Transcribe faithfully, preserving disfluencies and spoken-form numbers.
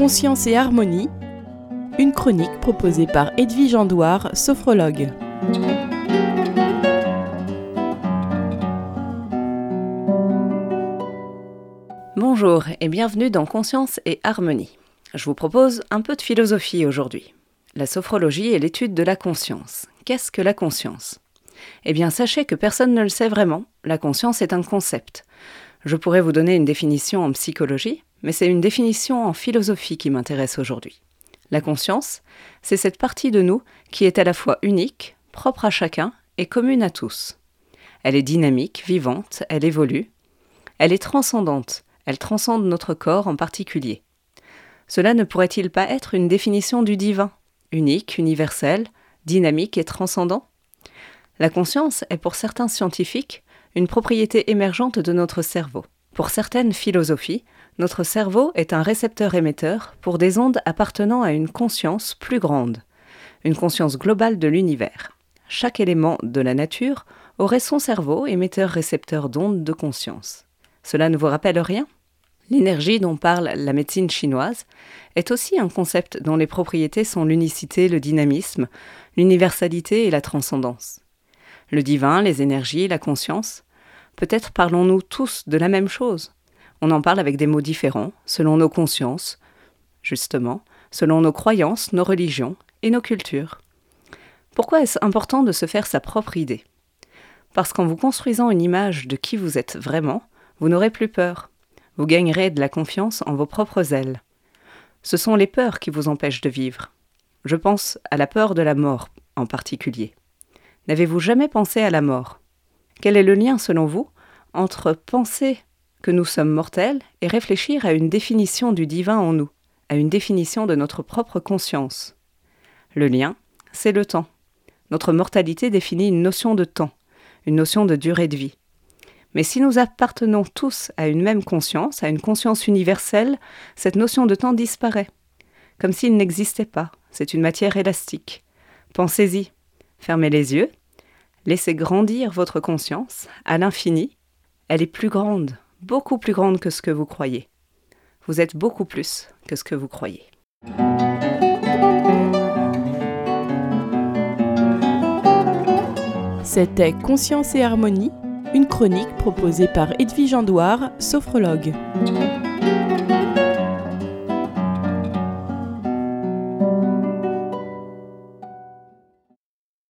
Conscience et harmonie, une chronique proposée par Edwige Andouard, sophrologue. Bonjour et bienvenue dans Conscience et harmonie. Je vous propose un peu de philosophie aujourd'hui. La sophrologie est l'étude de la conscience. Qu'est-ce que la conscience ? Eh bien, sachez que personne ne le sait vraiment. La conscience est un concept. Je pourrais vous donner une définition en psychologie, mais c'est une définition en philosophie qui m'intéresse aujourd'hui. La conscience, c'est cette partie de nous qui est à la fois unique, propre à chacun et commune à tous. Elle est dynamique, vivante, elle évolue. Elle est transcendante, elle transcende notre corps en particulier. Cela ne pourrait-il pas être une définition du divin, unique, universel, dynamique et transcendant ? La conscience est pour certains scientifiques une propriété émergente de notre cerveau. Pour certaines philosophies, notre cerveau est un récepteur-émetteur pour des ondes appartenant à une conscience plus grande, une conscience globale de l'univers. Chaque élément de la nature aurait son cerveau émetteur-récepteur d'ondes de conscience. Cela ne vous rappelle rien ? L'énergie dont parle la médecine chinoise est aussi un concept dont les propriétés sont l'unicité, le dynamisme, l'universalité et la transcendance. Le divin, les énergies, la conscience, peut-être parlons-nous tous de la même chose. On en parle avec des mots différents, selon nos consciences, justement, selon nos croyances, nos religions et nos cultures. Pourquoi est-ce important de se faire sa propre idée ? Parce qu'en vous construisant une image de qui vous êtes vraiment, vous n'aurez plus peur. Vous gagnerez de la confiance en vos propres ailes. Ce sont les peurs qui vous empêchent de vivre. Je pense à la peur de la mort en particulier. N'avez-vous jamais pensé à la mort ? Quel est le lien, selon vous, entre penser que nous sommes mortels et réfléchir à une définition du divin en nous, à une définition de notre propre conscience ? Le lien, c'est le temps. Notre mortalité définit une notion de temps, une notion de durée de vie. Mais si nous appartenons tous à une même conscience, à une conscience universelle, cette notion de temps disparaît, comme s'il n'existait pas. C'est une matière élastique. Pensez-y. Fermez les yeux. Laissez grandir votre conscience à l'infini. Elle est plus grande, beaucoup plus grande que ce que vous croyez. Vous êtes beaucoup plus que ce que vous croyez. C'était Conscience et harmonie, une chronique proposée par Edwige Andouard, sophrologue.